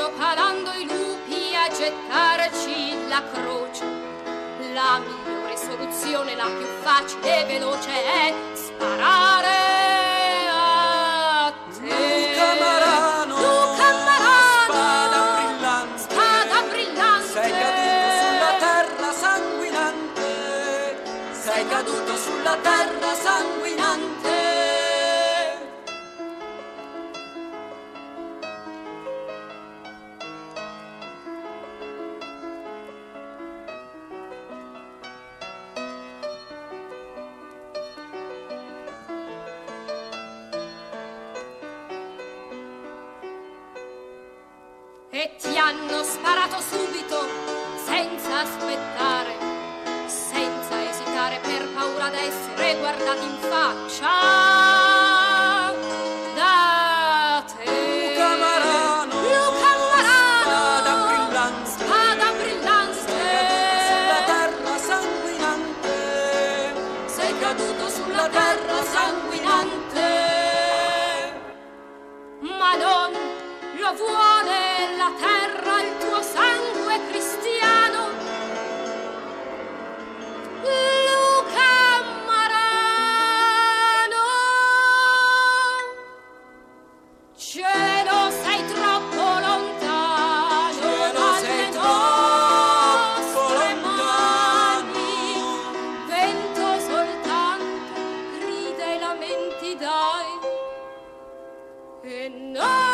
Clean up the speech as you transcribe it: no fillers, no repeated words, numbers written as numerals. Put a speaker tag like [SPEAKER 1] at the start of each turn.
[SPEAKER 1] propalando i lupi a gettarci la croce. La migliore soluzione, la più facile e veloce è sparare a te.
[SPEAKER 2] Luca Marano, spada brillante, sei caduto sulla terra sanguinante, sei caduto sulla terra sanguinante.
[SPEAKER 1] E ti hanno sparato subito, senza aspettare, senza esitare, per paura d'essere guardati in faccia da te.
[SPEAKER 2] Luca Marano, spada brillante, sulla terra sanguinante, sei caduto sulla terra sanguinante.
[SPEAKER 1] Ma non lo vuole la terra, il tuo sangue cristiano. Luca Marano, cielo sei troppo lontano,
[SPEAKER 2] Cielo sei
[SPEAKER 1] dalle
[SPEAKER 2] troppo
[SPEAKER 1] nostre mani, vento soltanto grida e lamenti dai, e noi